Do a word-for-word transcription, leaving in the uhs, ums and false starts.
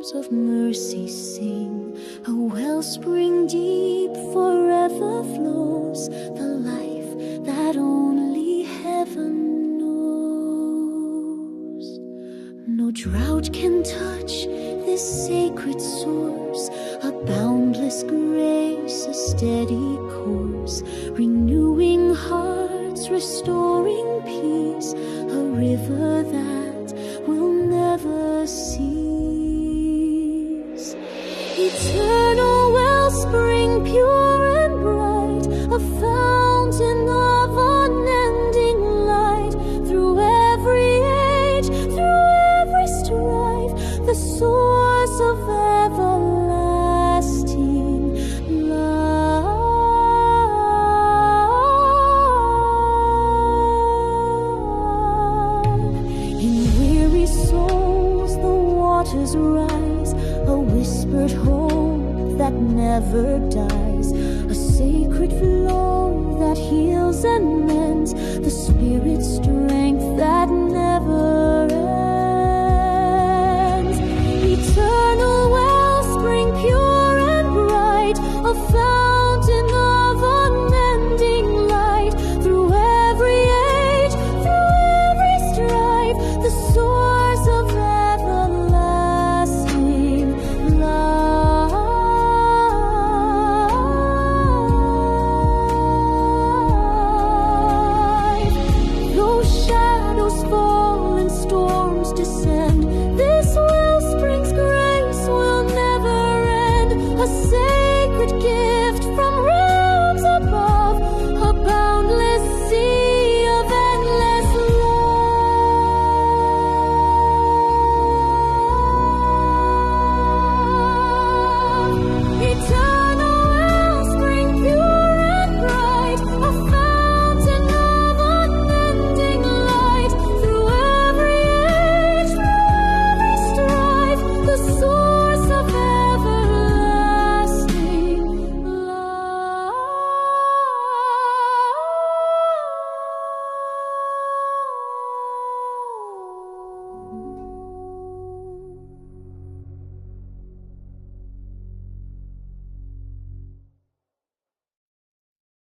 songs of mercy sing. A wellspring deep forever flows, the life that only heaven knows. No drought can touch this sacred source, a boundless grace, a steady course, renewing hearts, restoring peace, a river that will never cease. Eternal wellspring, pure and bright, a fountain of unending light. Through every age, through every strife, the source of everlasting love. In weary souls the waters rise, a whispered hope that never dies, a sacred flow that heals and mends, the Spirit's strength